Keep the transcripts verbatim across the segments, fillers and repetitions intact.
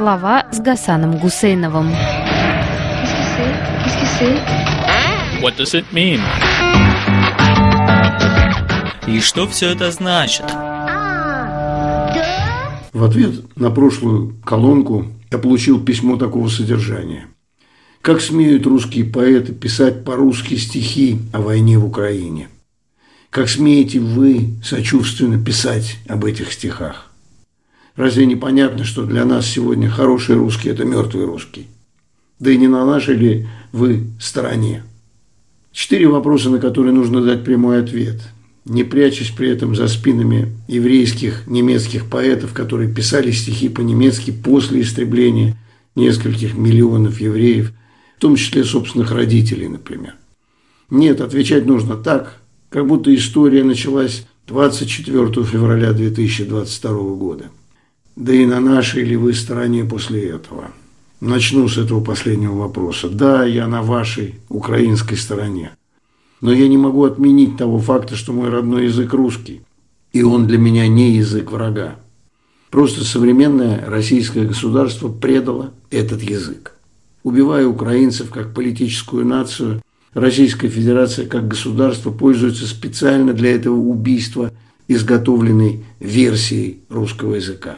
Слова с Гасаном Гусейновым. What does it mean? И что все это значит? В ответ на прошлую колонку я получил письмо такого содержания. Как смеют русские поэты писать по-русски стихи о войне в Украине? Как смеете вы сочувственно писать об этих стихах? Разве не понятно, что для нас сегодня хороший русский – это мертвый русский? Да и не на нашей ли вы стороне? Четыре вопроса, на которые нужно дать прямой ответ, не прячась при этом за спинами еврейских немецких поэтов, которые писали стихи по-немецки после истребления нескольких миллионов евреев, в том числе собственных родителей, например. Нет, отвечать нужно так, как будто история началась двадцать четвёртого февраля две тысячи двадцать второго года. Да и на нашей ли вы стороне после этого? Начну с этого последнего вопроса. Да, я на вашей украинской стороне. Но я не могу отменить того факта, что мой родной язык русский. И он для меня не язык врага. Просто современное российское государство предало этот язык. Убивая украинцев как политическую нацию, Российская Федерация как государство пользуется специально для этого убийства изготовленной версией русского языка.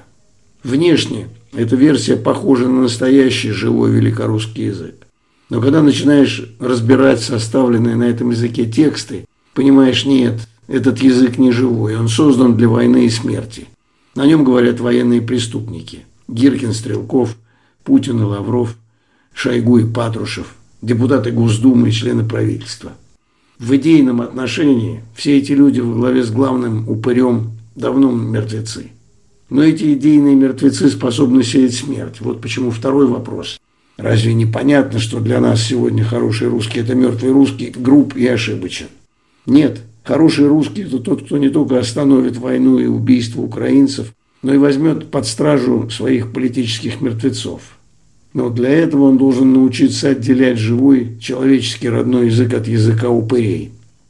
Внешне эта версия похожа на настоящий живой великорусский язык. Но когда начинаешь разбирать составленные на этом языке тексты, понимаешь, нет, этот язык не живой, он создан для войны и смерти. На нем говорят военные преступники – Гиркин, Стрелков, Путин и Лавров, Шойгу и Патрушев, депутаты Госдумы и члены правительства. В идейном отношении все эти люди во главе с главным упырем давно мертвецы. Но эти идейные мертвецы способны сеять смерть. Вот почему второй вопрос. Разве не понятно, что для нас сегодня хороший русский – это мертвый русский, груб и ошибочен? Нет, хороший русский – это тот, кто не только остановит войну и убийство украинцев, но и возьмет под стражу своих политических мертвецов. Но для этого он должен научиться отделять живой человеческий родной язык от языка упырей.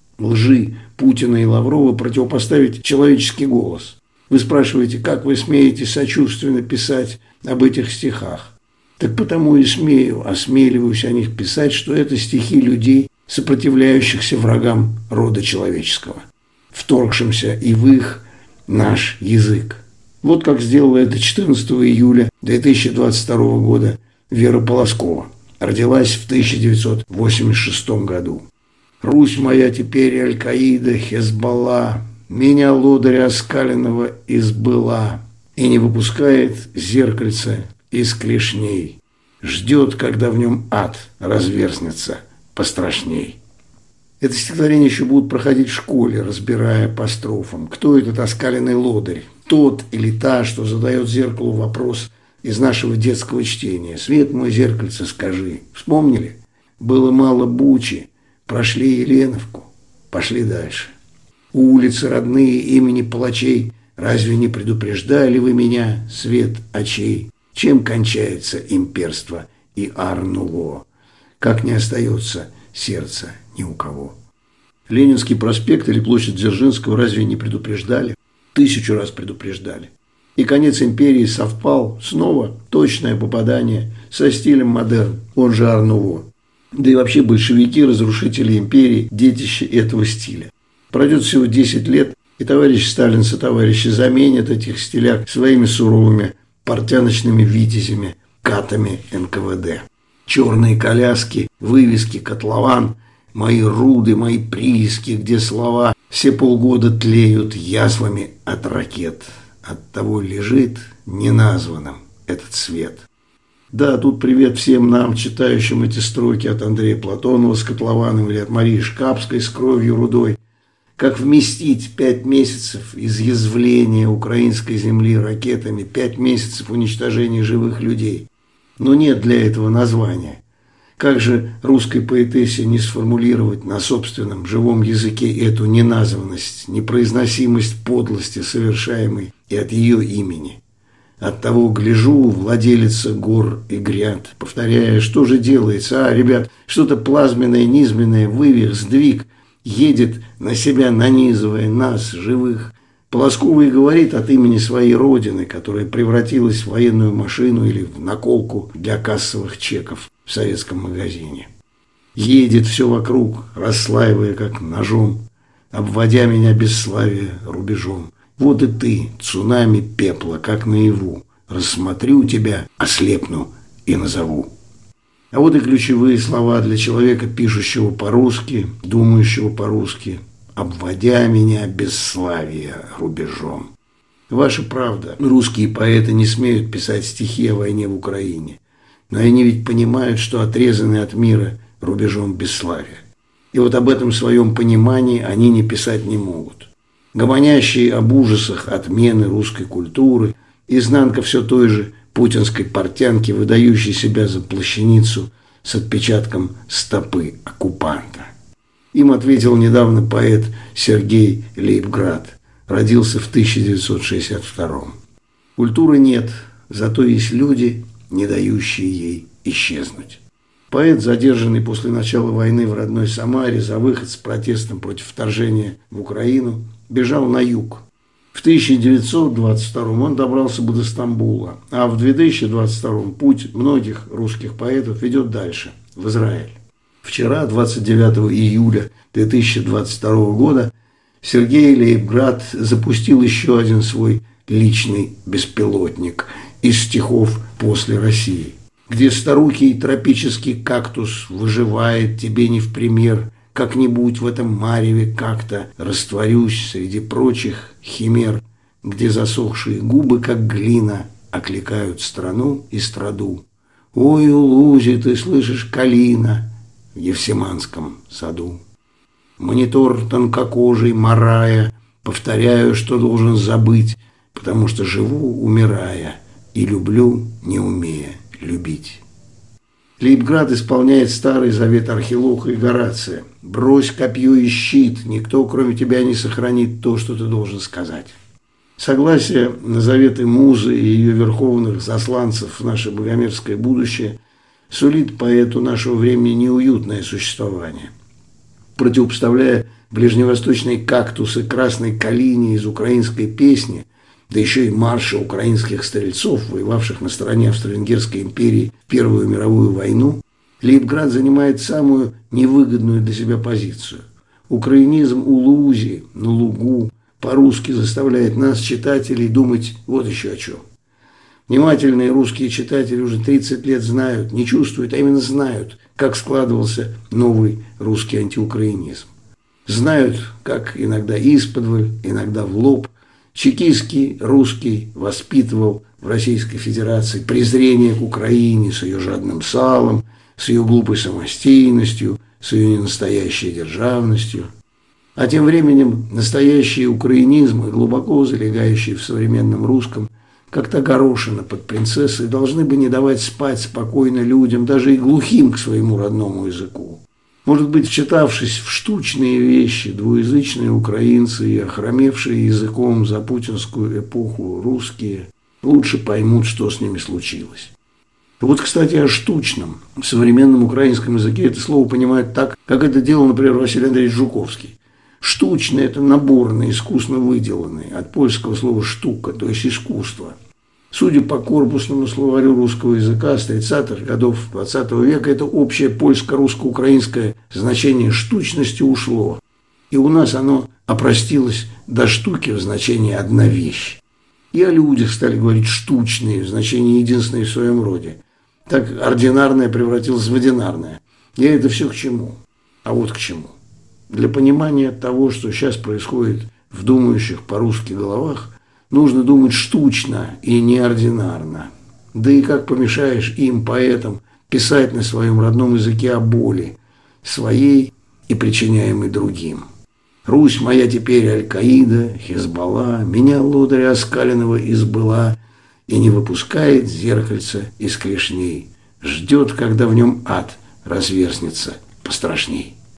Лжи Путина и Лаврова противопоставить человеческий голос. Вы спрашиваете, как вы смеете сочувственно писать об этих стихах? Так потому и смею, осмеливаюсь о них писать, что это стихи людей, сопротивляющихся врагам рода человеческого, вторгшимся и в их, наш язык. Вот как сделала это четырнадцатого июля две тысячи двадцать второго года Вера Полоскова. Родилась в тысяча девятьсот восемьдесят шестом году. «Русь моя теперь Аль-Каида, Хезболла, меня лодыря оскаленного избыла, и не выпускает зеркальце из клешней, ждет, когда в нем ад разверзнется пострашней». Это стихотворение еще будут проходить в школе, разбирая по строфам. Кто этот оскаленный лодырь? Тот или та, что задает зеркалу вопрос из нашего детского чтения. «Свет мой, зеркальце, скажи». Вспомнили? Было мало Бучи, прошли Еленовку, пошли дальше. Улицы родные имени палачей, разве не предупреждали вы меня, свет очей? Чем кончается имперство и ар-нуво? Как не остается сердца ни у кого? Ленинский проспект или площадь Дзержинского разве не предупреждали? Тысячу раз предупреждали. И конец империи совпал, снова точное попадание со стилем модерн, он же ар-нуво. Да и вообще большевики, разрушители империи, детище этого стиля. Пройдет всего десять лет, и товарищ Сталин со товарищи заменят этих стиляк своими суровыми портяночными витязями, катами эн ка вэ дэ. Черные коляски, вывески, котлован, мои руды, мои прииски, где слова все полгода тлеют язвами от ракет. Оттого лежит неназванным этот свет. Да, тут привет всем нам, читающим эти строки от Андрея Платонова с котлованом или от Марии Шкапской с кровью рудой. Как вместить пять месяцев изъязвления украинской земли ракетами, пять месяцев уничтожения живых людей? Но нет для этого названия. Как же русской поэтессе не сформулировать на собственном живом языке эту неназванность, непроизносимость подлости, совершаемой и от ее имени? Оттого гляжу, владелица гор и гряд, повторяя, что же делается? А, ребят, что-то плазменное, низменное, вывих, сдвиг, едет на себя, нанизывая нас, живых, Полоскова и говорит от имени своей родины, которая превратилась в военную машину или в наколку для кассовых чеков в советском магазине. Едет все вокруг, расслаивая как ножом, обводя меня бесславие рубежом. Вот и ты, цунами пепла, как наяву, рассмотрю тебя, ослепну и назову. А вот и ключевые слова для человека, пишущего по-русски, думающего по-русски, обводя меня бесславие рубежом. Ваша правда, русские поэты не смеют писать стихи о войне в Украине, но они ведь понимают, что отрезаны от мира рубежом бесславия. И вот об этом своем понимании они не писать не могут. Гомонящие об ужасах отмены русской культуры, изнанка все той же путинской портянки, выдающей себя за плащаницу с отпечатком стопы оккупанта. Им ответил недавно поэт Сергей Лейбград. Родился в тысяча девятьсот шестьдесят втором. Культуры нет, зато есть люди, не дающие ей исчезнуть. Поэт, задержанный после начала войны в родной Самаре за выход с протестом против вторжения в Украину, бежал на юг. В тысяча девятьсот двадцать втором он добрался бы до Стамбула, а в две тысячи двадцать втором путь многих русских поэтов ведет дальше, в Израиль. Вчера, двадцать девятого июля две тысячи двадцать второго года, Сергей Лейбград запустил еще один свой личный беспилотник из стихов «После России», где старукий тропический кактус выживает тебе не в пример, как-нибудь в этом мареве как-то растворюсь среди прочих химер, где засохшие губы, как глина, окликают страну и страду. Ой, у лузи ты слышишь калина в Евсиманском саду. Монитор тонкокожий, марая, повторяю, что должен забыть, потому что живу, умирая, и люблю, не умея любить. Лейбград исполняет старый завет Архилоха и Горация. Брось копье и щит, никто, кроме тебя, не сохранит то, что ты должен сказать. Согласие на заветы музы и ее верховных засланцев в наше богомерзкое будущее сулит поэту нашего времени неуютное существование. Противопоставляя ближневосточные кактусы красной калине из украинской песни, да еще и марша украинских стрельцов, воевавших на стороне Австро-Венгерской империи в Первую мировую войну, Лейбград занимает самую невыгодную для себя позицию. Украинизм у лузи, на лугу, по-русски заставляет нас, читателей, думать вот еще о чем. Внимательные русские читатели уже тридцать лет знают, не чувствуют, а именно знают, как складывался новый русский антиукраинизм. Знают, как иногда исподволь, иногда в лоб чекистский русский воспитывал в Российской Федерации презрение к Украине с ее жадным салом, с ее глупой самостийностью, с ее ненастоящей державностью. А тем временем настоящие украинизмы, глубоко залегающие в современном русском, как-то горошина под принцессой, должны бы не давать спать спокойно людям, даже и глухим к своему родному языку. Может быть, вчитавшись в штучные вещи, двуязычные украинцы и охромевшие языком за путинскую эпоху русские лучше поймут, что с ними случилось. Вот, кстати, о штучном. В современном украинском языке это слово понимают так, как это делал, например, Василий Андреевич Жуковский. Штучный – это наборный, искусно выделанный, от польского слова «штука», то есть искусство. Судя по корпусному словарю русского языка с тридцатых годов двадцатого века, это общее польско-русско-украинское значение штучности ушло. И у нас оно опростилось до штуки в значении «одна вещь». И о людях стали говорить «штучные» в значении «единственные в своем роде». Так ординарное превратилось в одинарное. И это все к чему? А вот к чему. Для понимания того, что сейчас происходит в думающих по-русски головах, нужно думать штучно и неординарно. Да и как помешаешь им, поэтам, писать на своем родном языке о боли, своей и причиняемой другим. Русь моя теперь Аль-Каида, Хизбалла, меня лодыря оскаленного избыла и не выпускает зеркальца из клешней, ждет, когда в нем ад разверзнется пострашней.